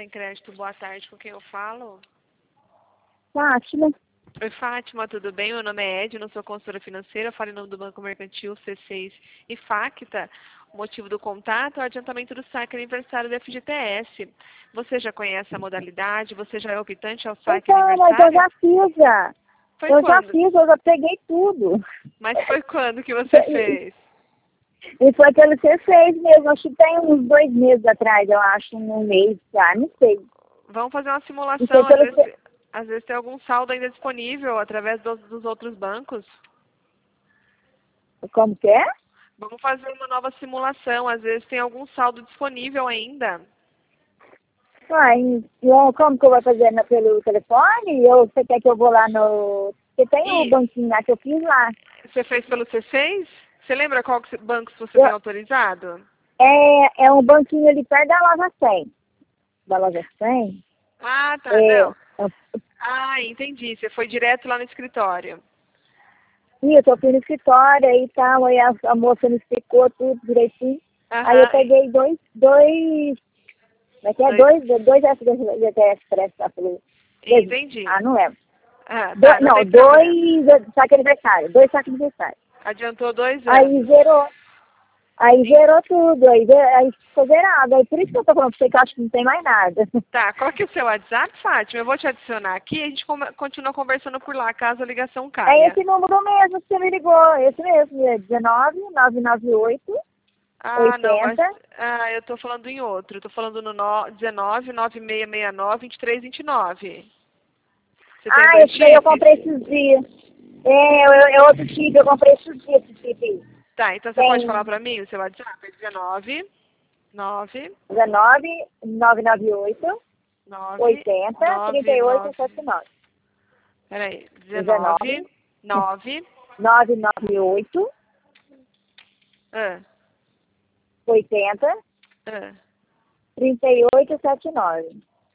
Sem Crédito, boa tarde, com quem eu falo? Fátima. Oi, Fátima, tudo bem? Meu nome é Ed, não sou consultora financeira, falo em nome do Banco Mercantil, C6 e Facta. O motivo do contato é o adiantamento do saque aniversário do FGTS. Você já conhece a modalidade? Você já é optante ao saque Então, mas eu aniversário? já fiz já. Foi Eu já quando? fiz, eu já peguei tudo. Mas foi quando que você fez? E foi pelo C6 mesmo, acho que tem uns 2 meses atrás, eu acho, um mês já, não sei. Vamos fazer uma E foi simulação, pelo C... às vezes tem algum saldo ainda disponível através dos outros bancos. Como que é? Vamos fazer uma nova simulação, às vezes tem algum saldo disponível ainda. Como que eu vou fazer pelo telefone? Você quer que eu vou lá no... Porque tem o banquinho lá que eu fiz lá. Você fez pelo C6? Você lembra qual banco você Eu... tem autorizado? É um banquinho ali perto da loja 100. Da loja 100? Ah, tá, É, não. Ah, entendi. Você foi direto lá no escritório. isso, eu fui no escritório aí tal, aí a moça me explicou tudo direitinho. Aham. Aí eu peguei dois como é que é? Dois FGTS parece que ela falou. Entendi. Ah, não é. Ah, tá, não tem problema. Dois saques aniversário, 2 saques aniversário. Adiantou 2 Aí anos. zerou. Aí zerou tudo, aí ficou zerado. Aí por isso que eu tô falando pra você que eu acho que não tem mais nada. Tá, qual que é o seu WhatsApp, Fátima? Eu vou te adicionar aqui e a gente continua conversando por lá, caso a ligação É caia. esse número mesmo que você me ligou, esse mesmo, é 19 998 Ah, não, mas 80. eu tô falando em outro. Tô falando no 19 9669 2329. Você tem dois Esse daí eu comprei chips? esses dias. É outro chip, eu comprei esses dias esse chip aí. Tá, então você pode falar Tem pra mim o seu WhatsApp? É 19 19 998 9 80 9 38 9. 79. Peraí, 19 19 9 998 ah, 80 ah. 38 79.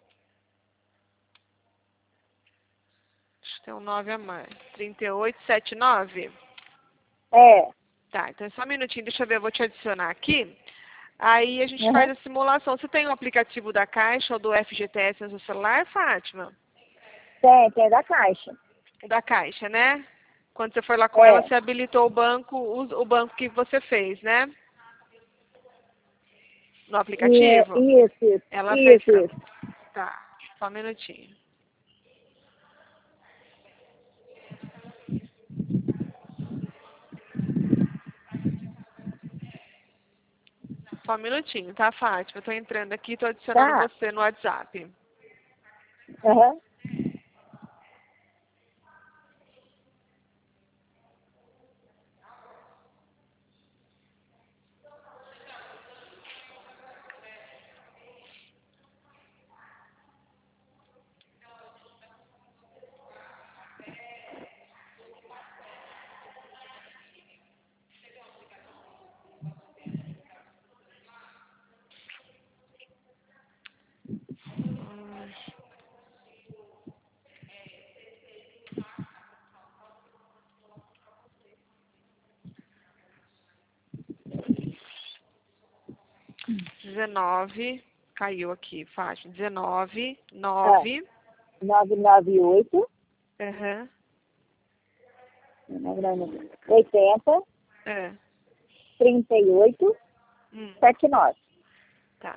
Acho que tem um 9 a mais. 3879. É. Tá, então é só um minutinho, deixa eu ver, eu vou te adicionar aqui. Aí a gente Uhum. faz a simulação. Você tem o aplicativo da Caixa ou do FGTS no seu celular, Fátima? Tem da Caixa. O da Caixa, né? Quando você foi lá com ela, É. você habilitou o banco que você fez, né? No aplicativo? Ela fez. Isso. Tá, só um minutinho. Só um minutinho, tá, Fátima? Eu tô entrando aqui, tô adicionando Tá. você no WhatsApp. Uhum. Hum. 19, caiu aqui, Fátima. 19, 9. 998 Aham. 80 É. 38 Hum. 79. Tá.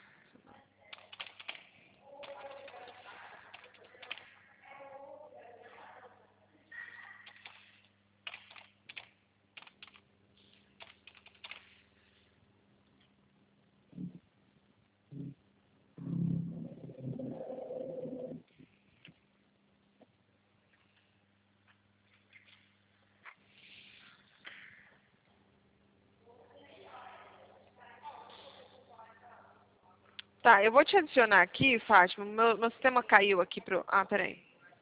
Tá, eu vou te adicionar aqui, Fátima. Meu sistema caiu aqui pro. Ah, peraí.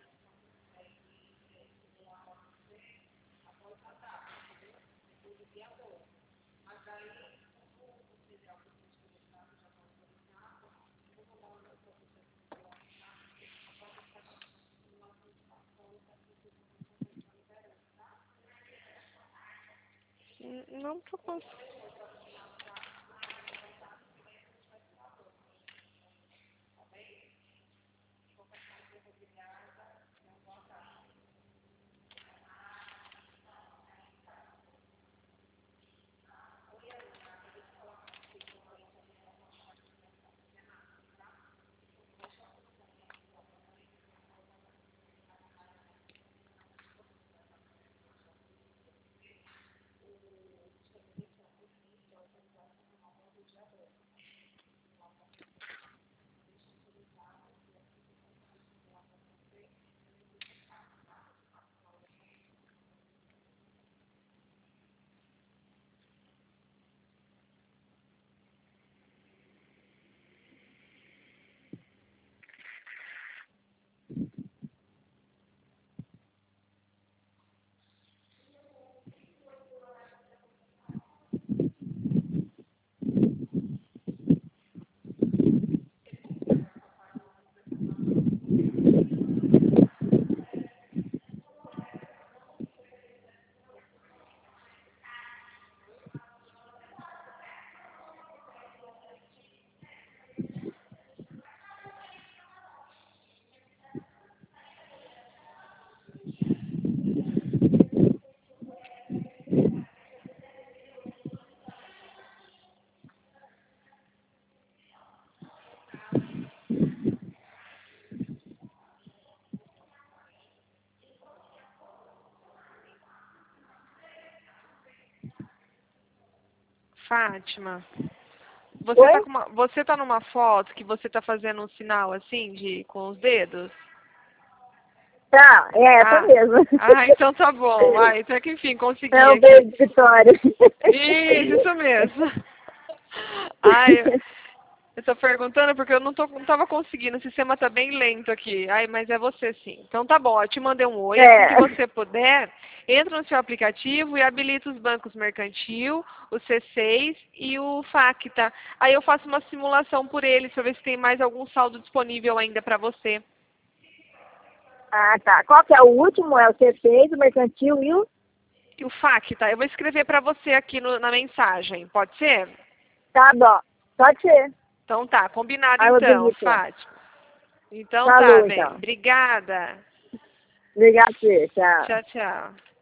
Não tô conseguindo. Fátima, Oi? você tá numa foto que você tá fazendo um sinal assim com os dedos? Tá, é essa mesmo. Então tá bom. Então que enfim, consegui É o aqui. beijo de Vitória. Isso mesmo. Ai, eu tô perguntando porque eu não tava conseguindo, o sistema tá bem lento aqui. Mas é você sim. Então tá bom, eu te mandei um oi. Assim que você puder, entra no seu aplicativo e habilita os bancos mercantil, o C6 e o Facta. Aí eu faço uma simulação por eles para ver se tem mais algum saldo disponível ainda para você. Ah, tá. Qual que é o último? É o C6, o mercantil e o... E o Facta, eu vou escrever para você aqui na mensagem, pode ser? Tá bom. Pode ser. Então tá, combinado Aí eu então, habilito lá. Fátima. Então tá, Falou, bem. então. Obrigada. Obrigada, tchau. Tchau, tchau.